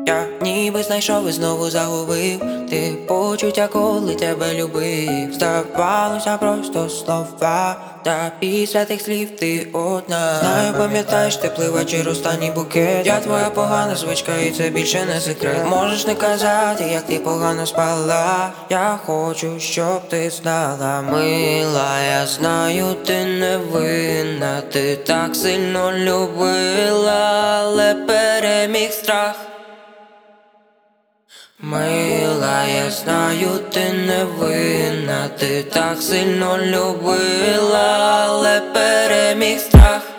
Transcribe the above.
Я ніби знайшов і знову загубив. Ти почуття, коли тебе любив. Здавалося просто слова, та після тих слів ти одна. Знаю, пам'ятаєш, ти вечір, останній букет. Я твоя погана звичка, і це більше не секрет. Можеш не казати, як ти погано спала. Я хочу, щоб ти знала, мила, я знаю, ти не винна. Ти так сильно любила, але переміг страх. Мила, я знаю, ти не винна. Ти так сильно любила, але переміг страх.